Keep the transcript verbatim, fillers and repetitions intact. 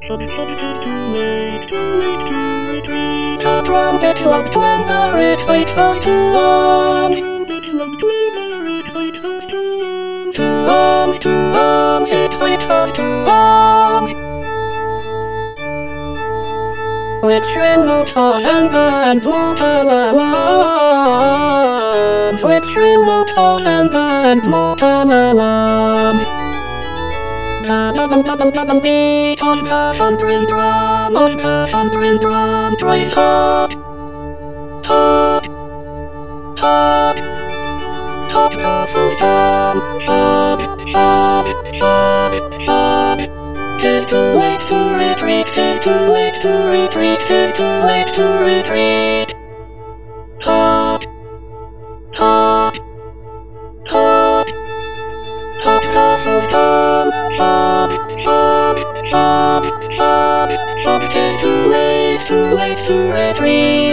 Shut it, shut it, it's too late, too late to retreat. The trumpets love thunder, excites us to arms. Trumpets love thunder, excites us to arms. To arms, to arms, excites us to arms. With shrill notes on anger and mortal alarms. With shrill notes on anger and mortal alarms. Da-da-dum-da-dum-da-dum beat on the thundering drum, on the thundering drum, thrice hard, hard, hard, hard the full storm, hard, hard, hard, hard. 'Tis too late to retreat, 'tis too late to retreat, 'tis too late to retreat. Hard, hard, hard, hard the full storm, hard, hard, hard, hard, hard. 'Tis too late, too late to retreat.